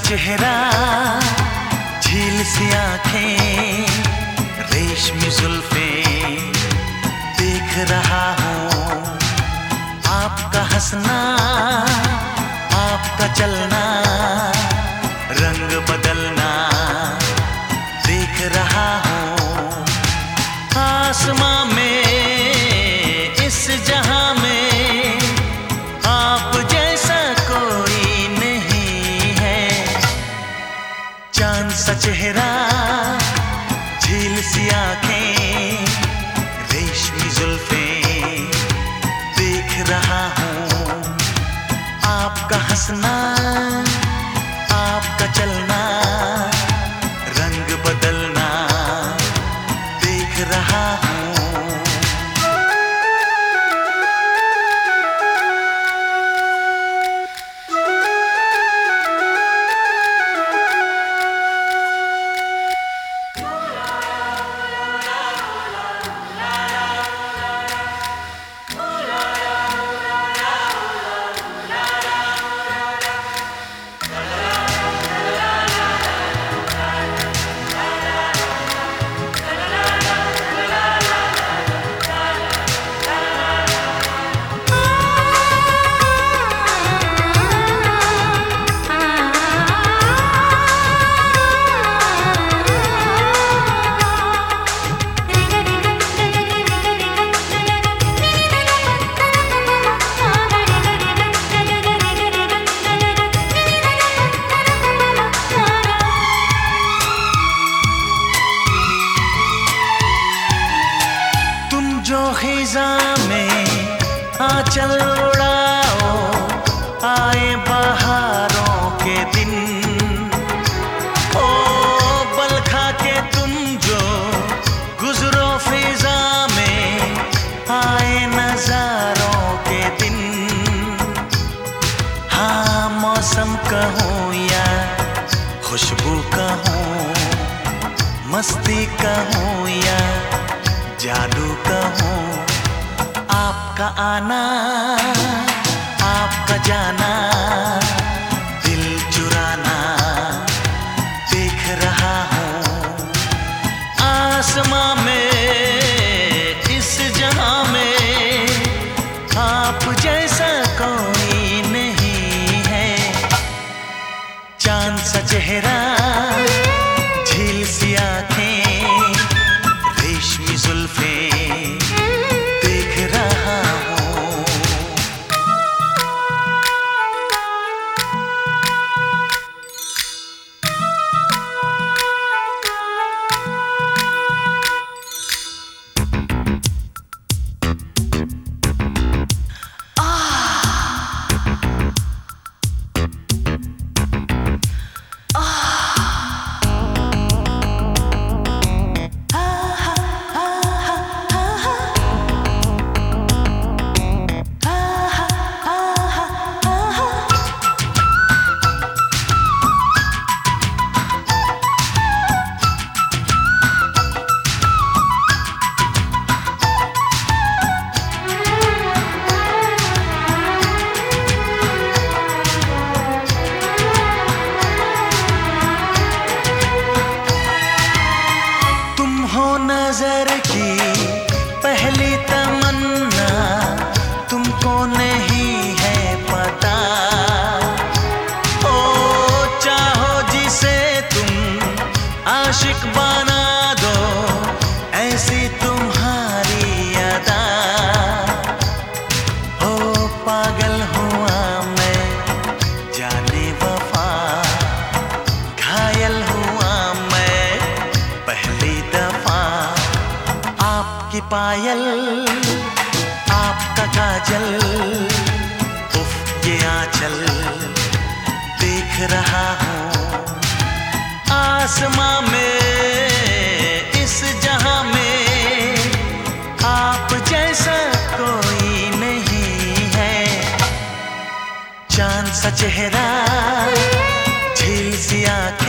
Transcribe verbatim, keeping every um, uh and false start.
चेहरा, झील सी आंखें, रेशमी जुल्फें, देख रहा हूँ आपका हंसना, आपका चलना, रंग बदलना, देख रहा हूँ आसमां में, इस जहां में आप जैसा कोई नहीं है। चांद सा चेहरा, झील सी आंखें, रेशमी जुल्फें, देख रहा हूँ आपका हंसना, आपका चलना, रंग बदलना, देख रहा हूँ। जो खिज़ा में आंचल उड़ाओ, आए बहारों के दिन, ओ बल खा के तुम जो गुजरो फिजा में, आए नजारों के दिन। हाँ मौसम कहूँ या खुशबू कहूँ, मस्ती कहूँ या जादू कहूँ, आपका आना, आपका जाना, दिल चुराना, देख रहा हूँ आसमां में, इस जहां में आप जैसा कोई नहीं है। चांद सा चेहरा, झील सी आंखें, रेशमी जुल्फें, देख रहा हूँ। नजर की पहली तमन्ना, तुमको नहीं है पता, ओ चाहो जिसे तुम आशिक बना दो, ऐसी तुम्हारी अदा। ओ पागल हुआ मैं जाने वफा, घायल हुआ मैं पहली दफा। आपकी पायल, आपका काजल, उफ ये आंचल, देख रहा हूँ आसमां में, इस जहां में आप जैसा कोई नहीं है। चांद सा चेहरा, झील सी आंखें,